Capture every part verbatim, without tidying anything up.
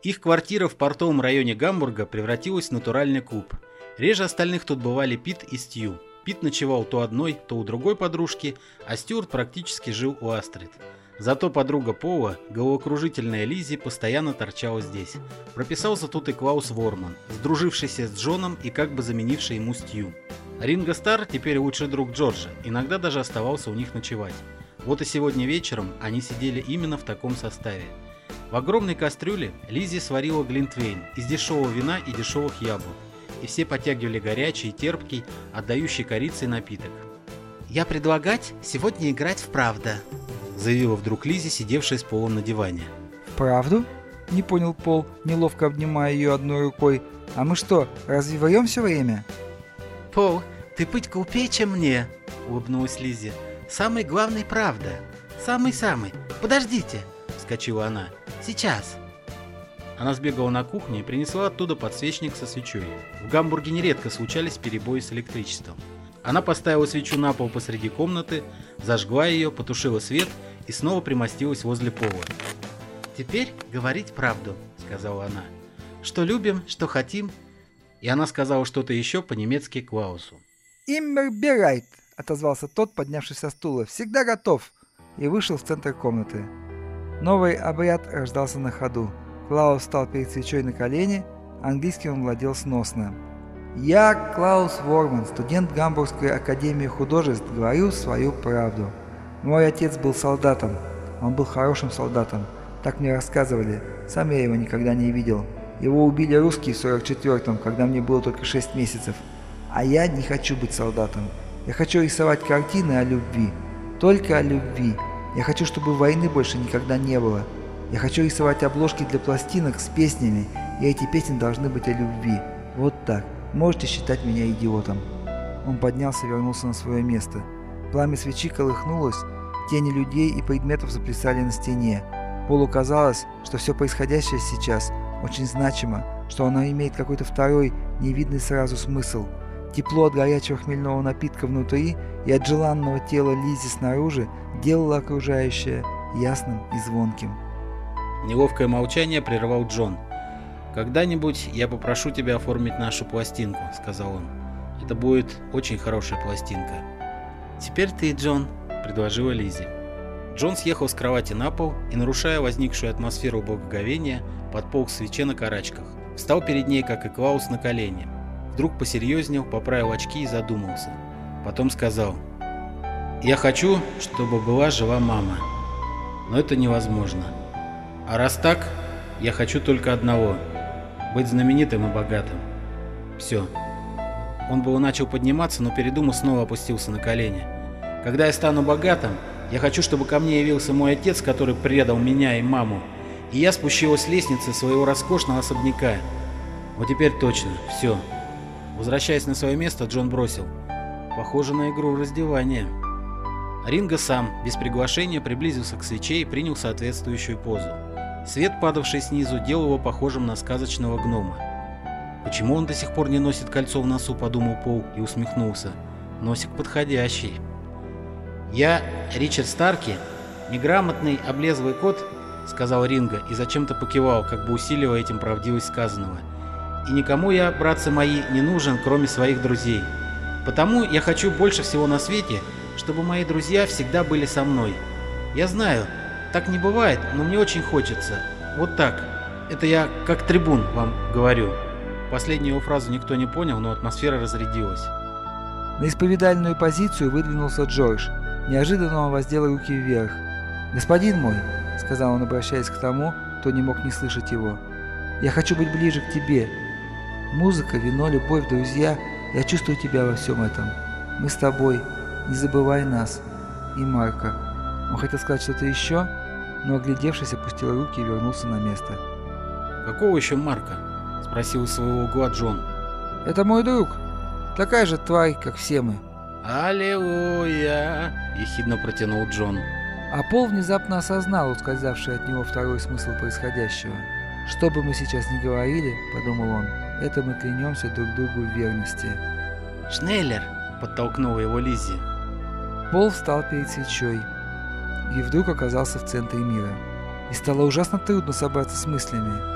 Их квартира в портовом районе Гамбурга превратилась в натуральный клуб. Реже остальных тут бывали Пит и Стью. Пит ночевал то одной, то у другой подружки, а Стюарт практически жил у Астрид. Зато подруга Пола, головокружительная Лиззи, постоянно торчала здесь. Прописался тут и Клаус Ворман, сдружившийся с Джоном и как бы заменивший ему Стью. Ринго Стар, теперь лучший друг Джорджа, иногда даже оставался у них ночевать. Вот и сегодня вечером они сидели именно в таком составе. В огромной кастрюле Лиззи сварила глинтвейн из дешевого вина и дешевых яблок, и все потягивали горячий, терпкий, отдающий корицей напиток. «Я предлагать сегодня играть в правда», — заявила вдруг Лиззи, сидевшая с Полом на диване. «Правду?» — не понял Пол, неловко обнимая ее одной рукой. «А мы что, разве врем все время?» «Пол, ты быть глупее, чем мне», — улыбнулась Лиззи. «Самый главный правда. Самый-самый. Подождите», — вскочила она. «Сейчас». Она сбегала на кухню и принесла оттуда подсвечник со свечой. В Гамбурге нередко случались перебои с электричеством. Она поставила свечу на пол посреди комнаты, зажгла ее, потушила свет и снова примостилась возле Пола. «Теперь говорить правду», — сказала она. «Что любим, что хотим». И она сказала что-то еще по-немецки Клаусу. «Immer bereit», — отозвался тот, поднявшись со стула. «Всегда готов», и вышел в центр комнаты. Новый обряд рождался на ходу. Клаус встал перед свечой на колени, английским он владел сносно. «Я, Клаус Ворман, студент Гамбургской академии художеств, говорю свою правду. Мой отец был солдатом. Он был хорошим солдатом. Так мне рассказывали. Сам я его никогда не видел. Его убили русские в сорок четвёртом, когда мне было только шесть месяцев. А я не хочу быть солдатом. Я хочу рисовать картины о любви. Только о любви. Я хочу, чтобы войны больше никогда не было. Я хочу рисовать обложки для пластинок с песнями, и эти песни должны быть о любви. Вот так. Можете считать меня идиотом». Он поднялся и вернулся на свое место. Пламя свечи колыхнулось, тени людей и предметов заплясали на стене. Полу казалось, что все происходящее сейчас очень значимо, что оно имеет какой-то второй, невидный сразу смысл. Тепло от горячего хмельного напитка внутри и от желанного тела Лиззи снаружи делало окружающее ясным и звонким. Неловкое молчание прервал Джон. «Когда-нибудь я попрошу тебя оформить нашу пластинку», — сказал он. «Это будет очень хорошая пластинка». «Теперь ты, Джон», — предложила Лиззи. Джон съехал с кровати на пол и, нарушая возникшую атмосферу благоговения, подполз к свече на карачках. Встал перед ней, как и Клаус, на колени. Вдруг посерьезнел, поправил очки и задумался. Потом сказал: «Я хочу, чтобы была жива мама. Но это невозможно. А раз так, я хочу только одного — быть знаменитым и богатым. Все». Он было начал подниматься, но передумал, снова опустился на колени. «Когда я стану богатым, я хочу, чтобы ко мне явился мой отец, который предал меня и маму, и я спущилась с лестницы своего роскошного особняка. Вот теперь точно, все». Возвращаясь на свое место, Джон бросил: «Похоже на игру раздевания». Ринго сам, без приглашения, приблизился к свече и принял соответствующую позу. Свет, падавший снизу, делал его похожим на сказочного гнома. «Почему он до сих пор не носит кольцо в носу?» — подумал Пол и усмехнулся. «Носик подходящий». «Я Ричард Старки, неграмотный, облезлый кот», — сказал Ринго и зачем-то покивал, как бы усиливая этим правдивость сказанного. «И никому я, братцы мои, не нужен, кроме своих друзей. Потому я хочу больше всего на свете, чтобы мои друзья всегда были со мной. Я знаю, так не бывает, но мне очень хочется. Вот так. Это я как трибун вам говорю». Последнюю его фразу никто не понял, но атмосфера разрядилась. На исповедальную позицию выдвинулся Джордж. Неожиданно он воздел руки вверх. «Господин мой», — сказал он, обращаясь к тому, кто не мог не слышать его, — «я хочу быть ближе к тебе. Музыка, вино, любовь, друзья, я чувствую тебя во всем этом. Мы с тобой, не забывай нас. И Марка». Он хотел сказать что-то еще, но, оглядевшись, опустил руки и вернулся на место. «Какого еще Марка?» — спросил из своего угла Джон. «Это мой друг. Такая же тварь, как все мы». «Аллилуйя!» — ехидно протянул Джон. А Пол внезапно осознал ускользавший от него второй смысл происходящего. «Что бы мы сейчас ни говорили, — подумал он, — это мы клянемся друг другу в верности». «Шнеллер!» — подтолкнула его Лиззи. Пол встал перед свечой и вдруг оказался в центре мира. И стало ужасно трудно собраться с мыслями.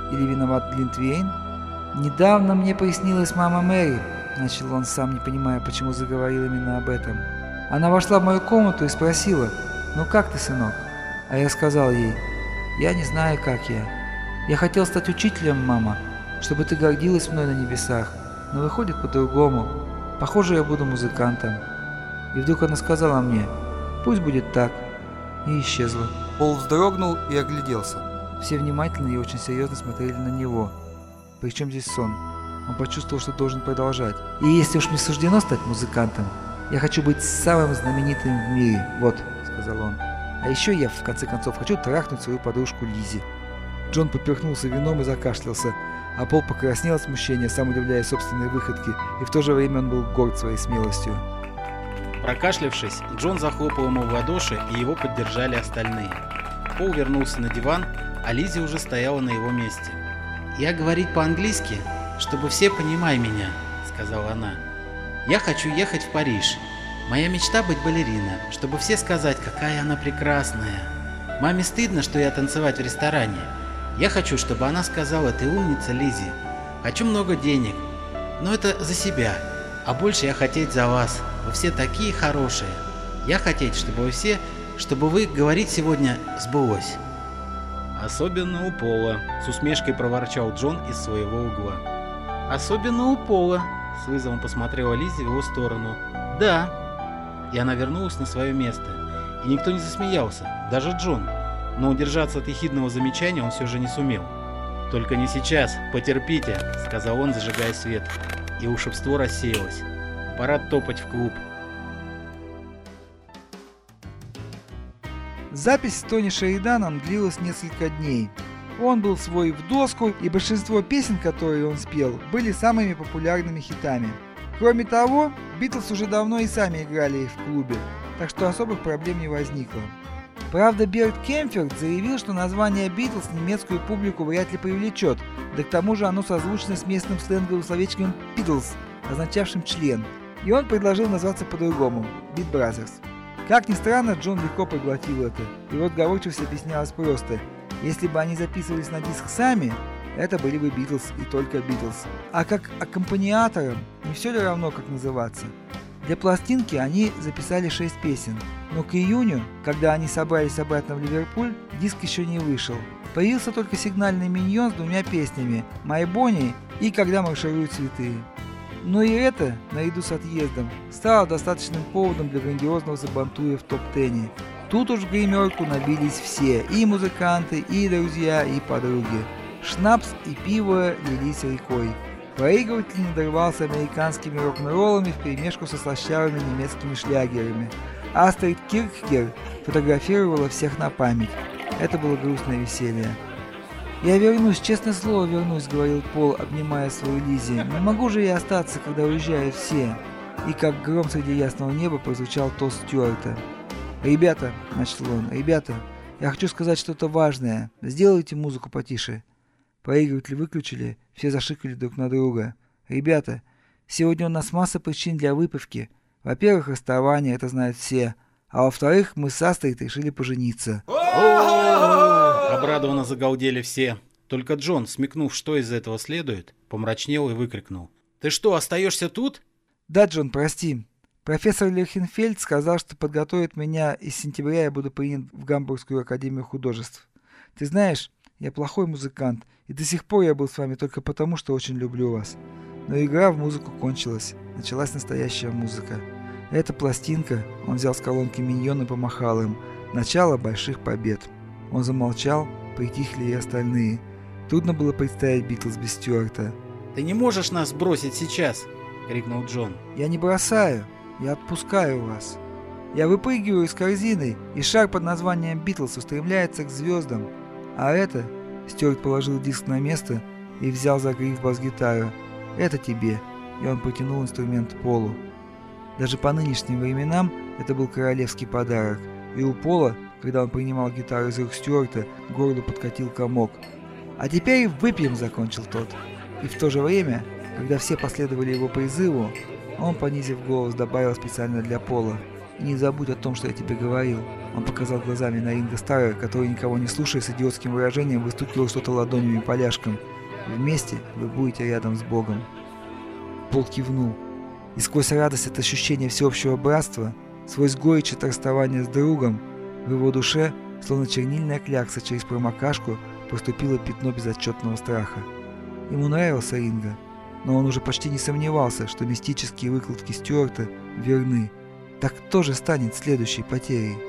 Или виноват Глинтвейн? «Недавно мне приснилась мама Мэри», — начал он, сам не понимая, почему заговорил именно об этом. Она вошла в мою комнату и спросила: «Ну как ты, сынок?» А я сказал ей: «Я не знаю, как я. Я хотел стать учителем, мама, чтобы ты гордилась мной на небесах, но выходит по-другому. Похоже, я буду музыкантом». И вдруг она сказала мне: «Пусть будет так», и исчезла. Пол вздрогнул и огляделся. Все внимательно и очень серьезно смотрели на него. Причем здесь сон? Он почувствовал, что должен продолжать. «И если уж мне суждено стать музыкантом, я хочу быть самым знаменитым в мире, вот», — сказал он. «А еще я, в конце концов, хочу трахнуть свою подружку Лизи». Джон поперхнулся вином и закашлялся, а Пол покраснел от смущения, сам удивляясь собственной выходке, и в то же время он был горд своей смелостью. Прокашлявшись, Джон захлопал ему в ладоши, и его поддержали остальные. Пол вернулся на диван, а Лизи уже стояла на его месте. «Я говорить по-английски, чтобы все понимали меня», — сказала она. «Я хочу ехать в Париж. Моя мечта быть балериной, чтобы все сказать, какая она прекрасная. Маме стыдно, что я танцевать в ресторане. Я хочу, чтобы она сказала: ты умница, Лизи. Хочу много денег, но это за себя. А больше я хотеть за вас. Вы все такие хорошие. Я хотеть, чтобы вы все, чтобы вы говорить сегодня сбылось». «Особенно у Пола», — с усмешкой проворчал Джон из своего угла. «Особенно у Пола», — с вызовом посмотрела Лизи в его сторону. «Да». И она вернулась на свое место. И никто не засмеялся, даже Джон. Но удержаться от ехидного замечания он все же не сумел. «Только не сейчас, потерпите», — сказал он, зажигая свет. И волшебство рассеялось. «Пора топать в клуб». Запись с Тони Шериданом длилась несколько дней. Он был свой в доску, и большинство песен, которые он спел, были самыми популярными хитами. Кроме того, Битлз уже давно и сами играли их в клубе, так что особых проблем не возникло. Правда, Берт Кемферт заявил, что название Битлз немецкую публику вряд ли привлечет, да к тому же оно созвучно с местным сленговым словечком «Beatles», означавшим «член», и он предложил назваться по-другому – «Beat Brothers». Как ни странно, Джон легко проглотил это. Его отговорчивость объяснялась просто. Если бы они записывались на диск сами, это были бы Битлз и только Битлз. А как аккомпаниаторам не все ли равно, как называться? Для пластинки они записали шесть песен, но к июню, когда они собрались обратно в Ливерпуль, диск еще не вышел. Появился только сигнальный миньон с двумя песнями «My Bonnie» и «Когда маршируют цветы». Но и это, наряду с отъездом, стало достаточным поводом для грандиозного забантуя в топ-тене. Тут уж в гримерку набились все, и музыканты, и друзья, и подруги. Шнапс и пиво лились рекой. Проигрыватель надорвался американскими рок-н-роллами вперемешку со слащавыми немецкими шлягерами. Астрид Кирхгер фотографировала всех на память. Это было грустное веселье. «Я вернусь, честное слово вернусь», — говорил Пол, обнимая свою Лизи. «Не могу же я остаться, когда уезжают все». И как гром среди ясного неба прозвучал тост Стюарта. «Ребята», — начал он, — «ребята, я хочу сказать что-то важное. Сделайте музыку потише». Проигрыватель выключили, все зашикали друг на друга. «Ребята, сегодня у нас масса причин для выпивки. Во-первых, расставание, это знают все. А во-вторых, мы с Астрид решили пожениться». Обрадованно загалдели все. Только Джон, смекнув, что из этого следует, помрачнел и выкрикнул: «Ты что, остаешься тут?» «Да, Джон, прости. Профессор Лихенфельд сказал, что подготовит меня, и с сентября я буду принят в Гамбургскую академию художеств. Ты знаешь, я плохой музыкант, и до сих пор я был с вами только потому, что очень люблю вас. Но игра в музыку кончилась. Началась настоящая музыка. Эта пластинка», — он взял с колонки миньон и помахал им, — «начало больших побед». Он замолчал, притихли и остальные. Трудно было представить Битлз без Стюарта. «Ты не можешь нас бросить сейчас!» — крикнул Джон. «Я не бросаю, я отпускаю вас. Я выпрыгиваю из корзины, и шар под названием Битлз устремляется к звездам. А это...» — Стюарт положил диск на место и взял за гриф бас-гитару. «Это тебе». И он протянул инструмент Полу. Даже по нынешним временам это был королевский подарок. И у Пола, когда он принимал гитару из рук Стюарта, к горлу подкатил комок. «А теперь выпьем», — закончил тот. И в то же время, когда все последовали его призыву, он, понизив голос, добавил специально для Пола: И не забудь о том, что я тебе говорил. Он показал глазами на Ринга Старра, который, никого не слушая, с идиотским выражением выстукивал что-то ладонями по ляжкам. Вместе вы будете рядом с Богом. Пол кивнул. И сквозь радость от ощущения всеобщего братства, сквозь горечь от расставания с другом, в его душе, словно чернильная клякса через промокашку, проступило пятно безотчетного страха. Ему нравился Ринга, но он уже почти не сомневался, что мистические выкладки Стюарта верны. Так кто же станет следующей потерей?